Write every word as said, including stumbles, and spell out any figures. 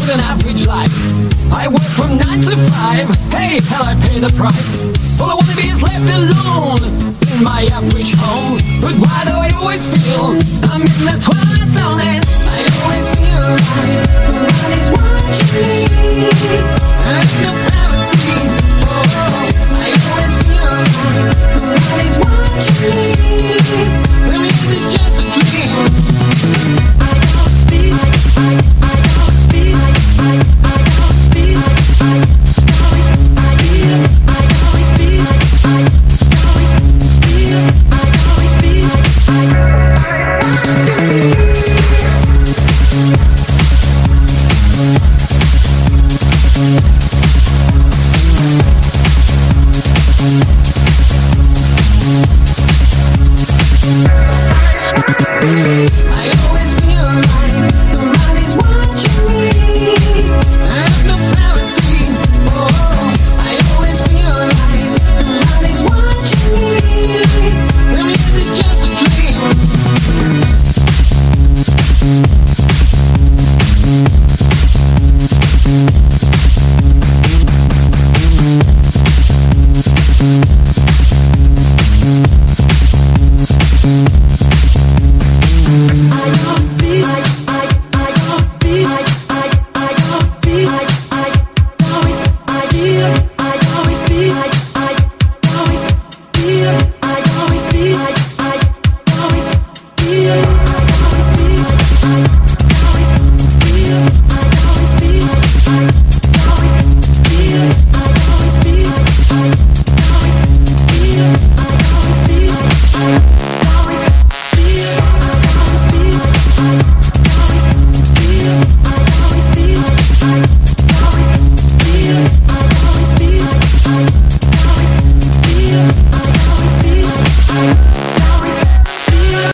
live an average life. I work from nine to five. Hey, hell, I pay the price. All I wanna be is left alone in my average home. But why do I always feel I'm in the twilight zone? And I always feel like somebody's watching me. There's no gravity. Oh, I always feel like somebody's watching me. Or is it just a dream? I don't feel, I, I don't feel, I, I don't feel, I always, I feel, I always feel, I always feel, I always feel, I always feel like somebody's watching me. There's no gravity. Oh, I always feel like somebody's watching me. Or is it just a dream? I don't feel, I, I, I don't feel, I, I, I don't feel, I, I always, I feel, I always feel, I, I always feel, I always feel, I, I always feel.